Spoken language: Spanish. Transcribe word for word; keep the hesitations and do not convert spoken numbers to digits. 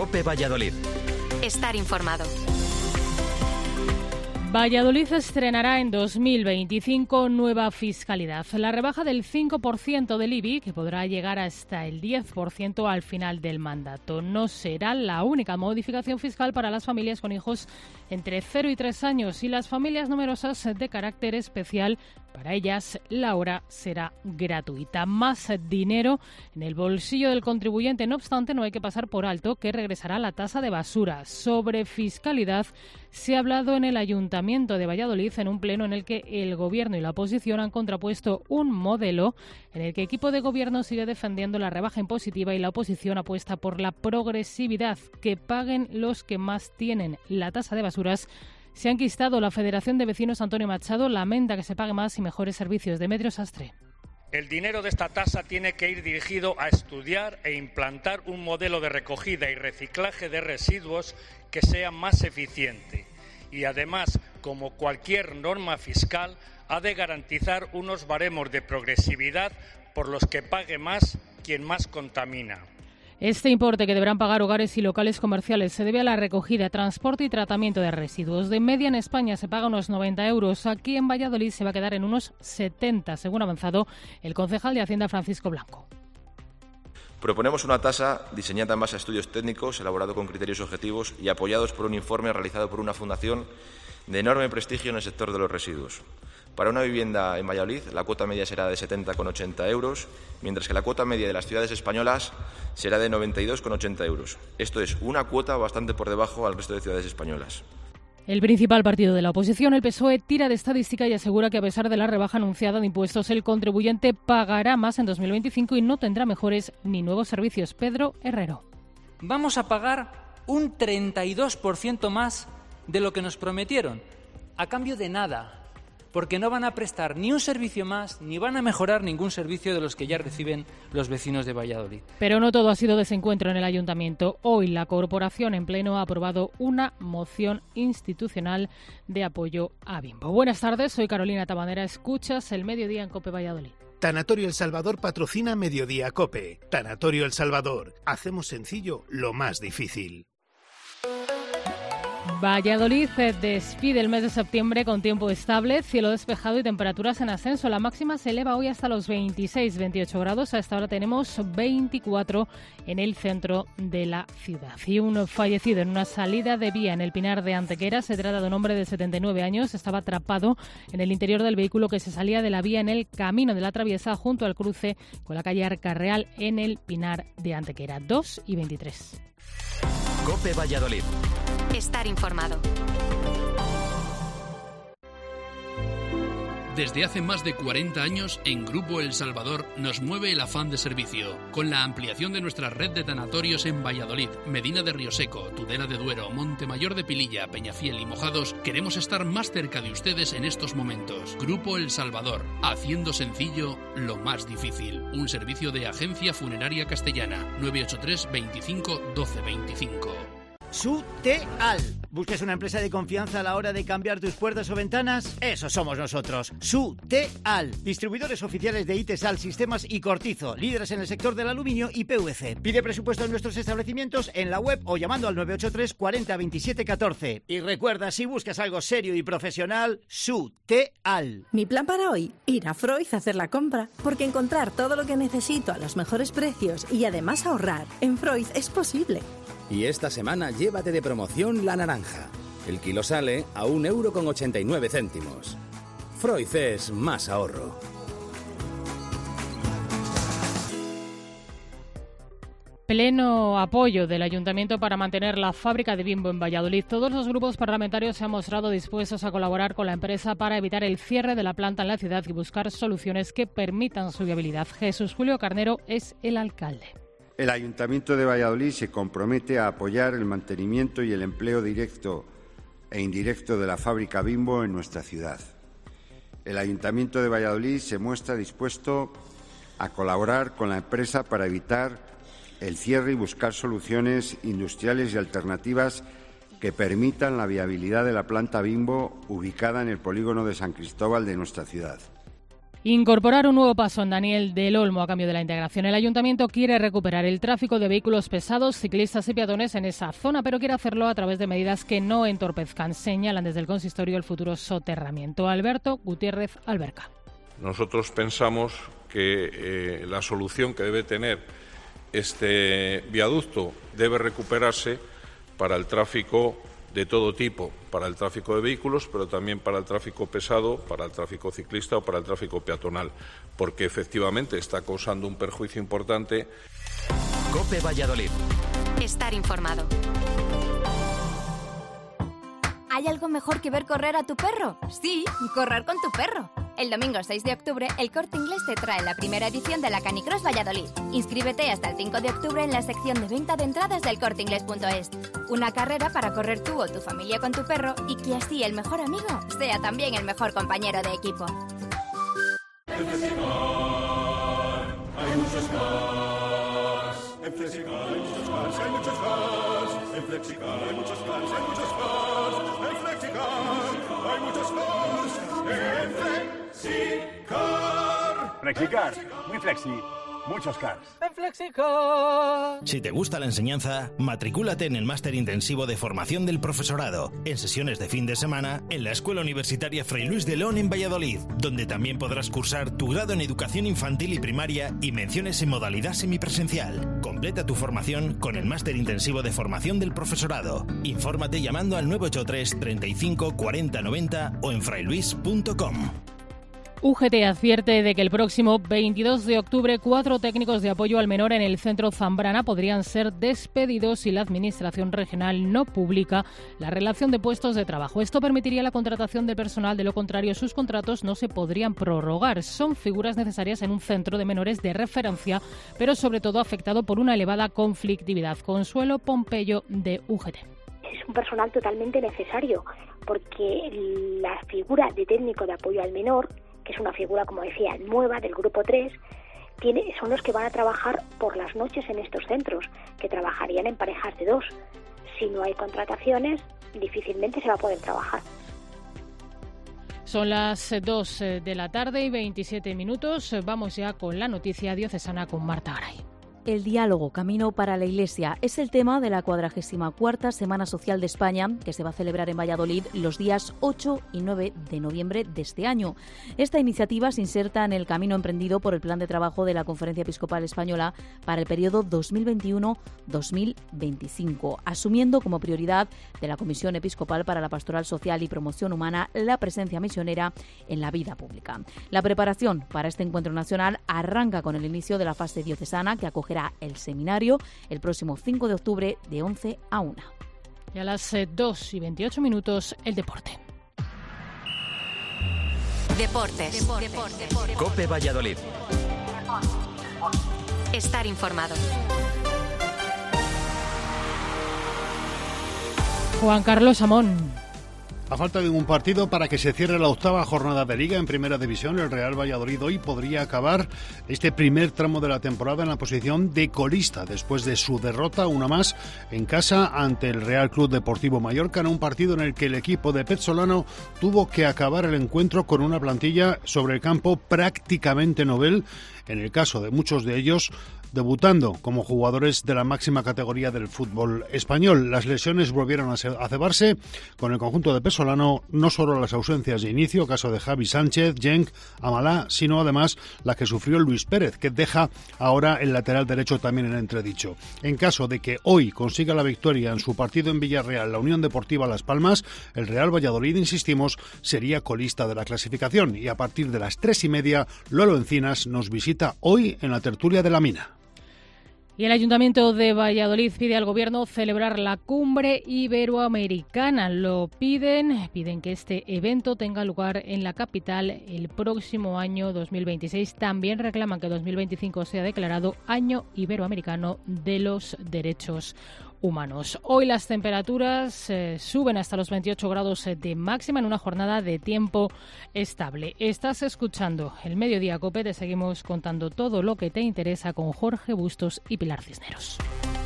COPE Valladolid. Estar informado. Valladolid estrenará en dos mil veinticinco nueva fiscalidad. La rebaja del cinco por ciento del I B I, que podrá llegar hasta el diez por ciento al final del mandato. No será la única modificación fiscal para las familias con hijos entre cero y tres años y las familias numerosas de carácter especial. Para ellas, la hora será gratuita. Más dinero en el bolsillo del contribuyente. No obstante, no hay que pasar por alto que regresará la tasa de basura. Sobre fiscalidad se ha hablado en el Ayuntamiento de Valladolid en un pleno en el que el Gobierno y la oposición han contrapuesto un modelo en el que el equipo de Gobierno sigue defendiendo la rebaja impositiva y la oposición apuesta por la progresividad, que paguen los que más tienen. La tasa de basuras se ha enquistado. La Federación de Vecinos Antonio Machado lamenta que se pague más y mejores servicios. Demetrio Sastre. El dinero de esta tasa tiene que ir dirigido a estudiar e implantar un modelo de recogida y reciclaje de residuos que sea más eficiente. Y además, como cualquier norma fiscal, ha de garantizar unos baremos de progresividad por los que pague más quien más contamina. Este importe, que deberán pagar hogares y locales comerciales, se debe a la recogida, transporte y tratamiento de residuos. De media en España se paga unos noventa euros. Aquí en Valladolid se va a quedar en unos setenta, según ha avanzado el concejal de Hacienda, Francisco Blanco. Proponemos una tasa diseñada en base a estudios técnicos, elaborado con criterios objetivos y apoyados por un informe realizado por una fundación de enorme prestigio en el sector de los residuos. Para una vivienda en Valladolid, la cuota media será de setenta coma ochenta euros, mientras que la cuota media de las ciudades españolas será de noventa y dos coma ochenta euros. Esto es una cuota bastante por debajo al resto de ciudades españolas. El principal partido de la oposición, el P S O E, tira de estadística y asegura que a pesar de la rebaja anunciada de impuestos, el contribuyente pagará más en dos mil veinticinco y no tendrá mejores ni nuevos servicios. Pedro Herrero. Vamos a pagar un treinta y dos por ciento más de lo que nos prometieron, a cambio de nada, porque no van a prestar ni un servicio más, ni van a mejorar ningún servicio de los que ya reciben los vecinos de Valladolid. Pero no todo ha sido desencuentro en el Ayuntamiento. Hoy la corporación en pleno ha aprobado una moción institucional de apoyo a Bimbo. Buenas tardes, soy Carolina Tabanera. Escuchas el Mediodía en COPE Valladolid. Tanatorio El Salvador patrocina Mediodía COPE. Tanatorio El Salvador. Hacemos sencillo lo más difícil. Valladolid despide el mes de septiembre con tiempo estable, cielo despejado y temperaturas en ascenso. La máxima se eleva hoy hasta los veintiséis veintiocho grados. A esta hora tenemos veinticuatro en el centro de la ciudad. Y un fallecido en una salida de vía en el Pinar de Antequera. Se trata de un hombre de setenta y nueve años. Estaba atrapado en el interior del vehículo que se salía de la vía en el camino de la Traviesa junto al cruce con la calle Arca Real en el Pinar de Antequera. dos y veintitrés. COPE Valladolid. Estar informado. Desde hace más de cuarenta años, en Grupo El Salvador nos mueve el afán de servicio. Con la ampliación de nuestra red de tanatorios en Valladolid, Medina de Rioseco, Tudela de Duero, Montemayor de Pililla, Peñafiel y Mojados, queremos estar más cerca de ustedes en estos momentos. Grupo El Salvador, haciendo sencillo lo más difícil. Un servicio de Agencia Funeraria Castellana. nueve ocho tres veinticinco doce veinticinco. Suteal. ¿Buscas una empresa de confianza a la hora de cambiar tus puertas o ventanas? Eso somos nosotros. Suteal. Distribuidores oficiales de Itesal, Sistemas y Cortizo. Líderes en el sector del aluminio y P V C. Pide presupuesto en nuestros establecimientos en la web o llamando al nueve ocho tres cuarenta veintisiete catorce. Y recuerda, si buscas algo serio y profesional, Suteal. Mi plan para hoy, ir a Freud a hacer la compra. Porque encontrar todo lo que necesito a los mejores precios y además ahorrar en Freud es posible. Y esta semana llévate de promoción la naranja. El kilo sale a un euro con ochenta y nueve céntimos. Freud es más ahorro. Pleno apoyo del Ayuntamiento para mantener la fábrica de Bimbo en Valladolid. Todos los grupos parlamentarios se han mostrado dispuestos a colaborar con la empresa para evitar el cierre de la planta en la ciudad y buscar soluciones que permitan su viabilidad. Jesús Julio Carnero es el alcalde. El Ayuntamiento de Valladolid se compromete a apoyar el mantenimiento y el empleo directo e indirecto de la fábrica Bimbo en nuestra ciudad. El Ayuntamiento de Valladolid se muestra dispuesto a colaborar con la empresa para evitar el cierre y buscar soluciones industriales y alternativas que permitan la viabilidad de la planta Bimbo ubicada en el polígono de San Cristóbal de nuestra ciudad. Incorporar un nuevo paso en Daniel del Olmo a cambio de la integración. El Ayuntamiento quiere recuperar el tráfico de vehículos pesados, ciclistas y peatones en esa zona, pero quiere hacerlo a través de medidas que no entorpezcan, señalan desde el consistorio el futuro soterramiento. Alberto Gutiérrez Alberca. Nosotros pensamos que eh, la solución que debe tener este viaducto debe recuperarse para el tráfico de todo tipo, para el tráfico de vehículos, pero también para el tráfico pesado, para el tráfico ciclista o para el tráfico peatonal, porque efectivamente está causando un perjuicio importante. COPE Valladolid. Estar informado. ¿Hay algo mejor que ver correr a tu perro? Sí, correr con tu perro. El domingo seis de octubre, el Corte Inglés te trae la primera edición de la Canicross Valladolid. Inscríbete hasta el cinco de octubre en la sección de venta de entradas del corte inglés punto es. Una carrera para correr tú o tu familia con tu perro y que así el mejor amigo sea también el mejor compañero de equipo. En Flexicar hay muchos cars. En Flexicar hay muchos cars, hay muchos cars. En Flexicar hay muchos cars, hay muchos cars. En Flexicar hay muchos cars. En Flexicar. Flexicar, muy flexi. Muchos cars. En Flexicar. Si te gusta la enseñanza, matricúlate en el máster intensivo de formación del profesorado, en sesiones de fin de semana, en la Escuela Universitaria Fray Luis de León en Valladolid, donde también podrás cursar tu grado en educación infantil y primaria y menciones en modalidad semipresencial. Completa tu formación con el máster intensivo de formación del profesorado. Infórmate llamando al nueve ocho tres, treinta y cinco, cuarenta, noventa o en frailuis punto com. U G T advierte de que el próximo veintidós de octubre cuatro técnicos de apoyo al menor en el centro Zambrana podrían ser despedidos si la Administración regional no publica la relación de puestos de trabajo. Esto permitiría la contratación de personal, de lo contrario sus contratos no se podrían prorrogar. Son figuras necesarias en un centro de menores de referencia, pero sobre todo afectado por una elevada conflictividad. Consuelo Pompeyo de U G T. Es un personal totalmente necesario porque la figura de técnico de apoyo al menor, que es una figura, como decía, nueva del grupo tres, tiene, son los que van a trabajar por las noches en estos centros, que trabajarían en parejas de dos. Si no hay contrataciones, difícilmente se va a poder trabajar. Son las dos de la tarde y veintisiete minutos. Vamos ya con la noticia diocesana con Marta Garay. El diálogo, camino para la Iglesia, es el tema de la cuadragésima cuarta Semana Social de España, que se va a celebrar en Valladolid los días ocho y nueve de noviembre de este año. Esta iniciativa se inserta en el camino emprendido por el Plan de Trabajo de la Conferencia Episcopal Española para el periodo dos mil veintiuno a dos mil veinticinco, asumiendo como prioridad de la Comisión Episcopal para la Pastoral Social y Promoción Humana la presencia misionera en la vida pública. La preparación para este encuentro nacional arranca con el inicio de la fase diocesana, que acoge el seminario el próximo cinco de octubre de once a una. Y a las dos y veintiocho minutos, el deporte. Deportes. Deportes. Deportes. COPE Valladolid. Estar informado. Juan Carlos Amón. A falta de un partido para que se cierre la octava jornada de Liga en Primera División, el Real Valladolid hoy podría acabar este primer tramo de la temporada en la posición de colista, después de su derrota, una más, en casa ante el Real Club Deportivo Mallorca, en un partido en el que el equipo de Pezzolano tuvo que acabar el encuentro con una plantilla sobre el campo prácticamente novel, en el caso de muchos de ellos debutando como jugadores de la máxima categoría del fútbol español. Las lesiones volvieron a cebarse con el conjunto de Pezzolano, no solo las ausencias de inicio, caso de Javi Sánchez, Genk, Amalá, sino además la que sufrió Luis Pérez, que deja ahora el lateral derecho también en entredicho. En caso de que hoy consiga la victoria en su partido en Villarreal la Unión Deportiva Las Palmas, el Real Valladolid, insistimos, sería colista de la clasificación, y a partir de las tres y media Lolo Encinas nos visita hoy en la tertulia de la Mina. Y el Ayuntamiento de Valladolid pide al Gobierno celebrar la Cumbre Iberoamericana. Lo piden, piden que este evento tenga lugar en la capital el próximo año dos mil veintiséis. También reclaman que dos mil veinticinco sea declarado Año Iberoamericano de los Derechos Humanos. Hoy las temperaturas eh, suben hasta los veintiocho grados de máxima en una jornada de tiempo estable. Estás escuchando el Mediodía COPE, te seguimos contando todo lo que te interesa con Jorge Bustos y Pilar Cisneros.